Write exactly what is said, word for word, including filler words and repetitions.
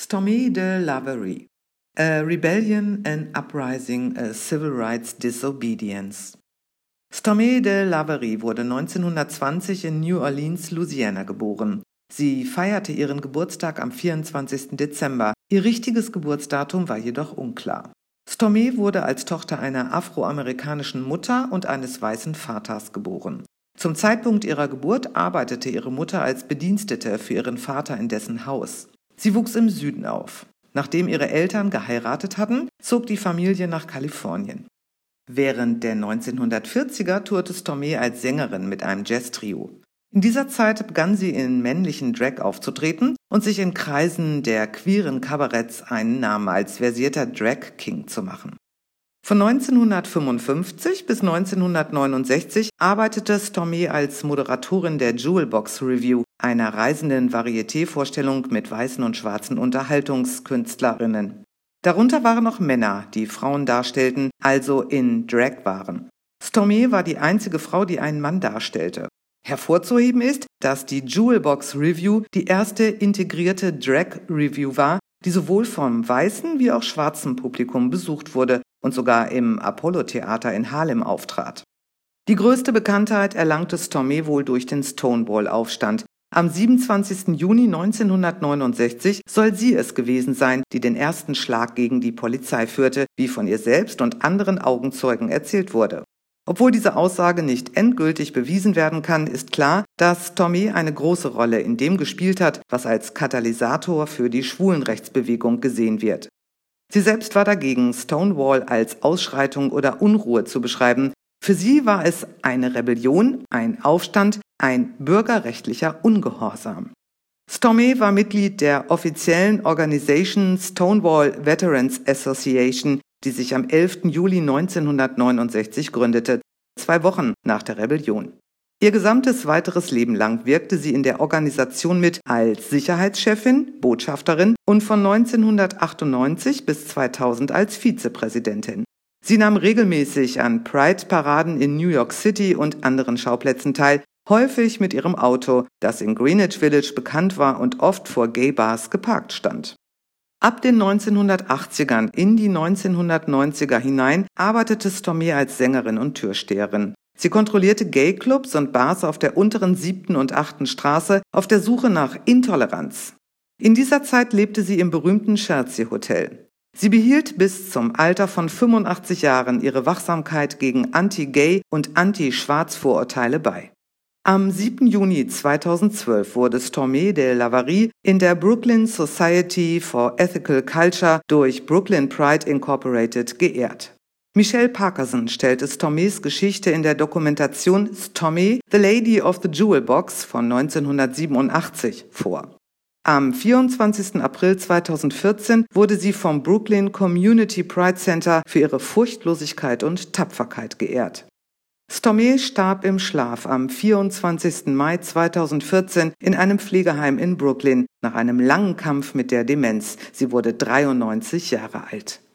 Stormé de Laverie. A Rebellion, an Uprising, a Civil Rights Disobedience. Stormé de Laverie wurde neunzehnhundertzwanzig in New Orleans, Louisiana geboren. Sie feierte ihren Geburtstag am vierundzwanzigsten Dezember. Ihr richtiges Geburtsdatum war jedoch unklar. Stormé wurde als Tochter einer afroamerikanischen Mutter und eines weißen Vaters geboren. Zum Zeitpunkt ihrer Geburt arbeitete ihre Mutter als Bedienstete für ihren Vater in dessen Haus. Sie wuchs im Süden auf. Nachdem ihre Eltern geheiratet hatten, zog die Familie nach Kalifornien. Während der neunzehnhundertvierziger tourte Stormé als Sängerin mit einem Jazz-Trio. In dieser Zeit begann sie in männlichen Drag aufzutreten und sich in Kreisen der queeren Kabaretts einen Namen als versierter Drag King zu machen. Von neunzehnhundertfünfundfünfzig bis neunzehnhundertneunundsechzig arbeitete Stormé als Moderatorin der Jewelbox Revue, einer reisenden Varieté-Vorstellung mit weißen und schwarzen Unterhaltungskünstlerinnen. Darunter waren auch Männer, die Frauen darstellten, also in Drag waren. Stormé war die einzige Frau, die einen Mann darstellte. Hervorzuheben ist, dass die Jewelbox Revue die erste integrierte Drag-Revue war, die sowohl vom weißen wie auch schwarzen Publikum besucht wurde und sogar im Apollo-Theater in Harlem auftrat. Die größte Bekanntheit erlangte Stormé wohl durch den Stonewall-Aufstand. Am siebenundzwanzigsten Juni neunzehnhundertneunundsechzig soll sie es gewesen sein, die den ersten Schlag gegen die Polizei führte, wie von ihr selbst und anderen Augenzeugen erzählt wurde. Obwohl diese Aussage nicht endgültig bewiesen werden kann, ist klar, dass Stormé eine große Rolle in dem gespielt hat, was als Katalysator für die Schwulenrechtsbewegung gesehen wird. Sie selbst war dagegen, Stonewall als Ausschreitung oder Unruhe zu beschreiben. Für sie war es eine Rebellion, ein Aufstand, ein bürgerrechtlicher Ungehorsam. Stormé war Mitglied der offiziellen Organisation Stonewall Veterans Association, die sich am elften Juli neunzehnhundertneunundsechzig gründete, zwei Wochen nach der Rebellion. Ihr gesamtes weiteres Leben lang wirkte sie in der Organisation mit als Sicherheitschefin, Botschafterin und von neunzehnhundertachtundneunzig bis zweitausend als Vizepräsidentin. Sie nahm regelmäßig an Pride-Paraden in New York City und anderen Schauplätzen teil, häufig mit ihrem Auto, das in Greenwich Village bekannt war und oft vor Gay-Bars geparkt stand. Ab den neunzehnhundertachtzigern in die neunzehnhundertneunziger hinein arbeitete Stormé als Sängerin und Türsteherin. Sie kontrollierte Gay-Clubs und Bars auf der unteren siebten und achten Straße auf der Suche nach Intoleranz. In dieser Zeit lebte sie im berühmten Chelsea Hotel. Sie behielt bis zum Alter von fünfundachtzig Jahren ihre Wachsamkeit gegen Anti-Gay- und Anti-Schwarz-Vorurteile bei. Am siebten Juni zweitausendzwölf wurde Stormé de Laverie in der Brooklyn Society for Ethical Culture durch Brooklyn Pride Incorporated geehrt. Michelle Parkerson stellte Stormés Geschichte in der Dokumentation Stormé, The Lady of the Jewel Box von neunzehnhundertsiebenundachtzig vor. Am vierundzwanzigsten April zweitausendvierzehn wurde sie vom Brooklyn Community Pride Center für ihre Furchtlosigkeit und Tapferkeit geehrt. Stormé starb im Schlaf am vierundzwanzigsten Mai zweitausendvierzehn in einem Pflegeheim in Brooklyn nach einem langen Kampf mit der Demenz. Sie wurde dreiundneunzig Jahre alt.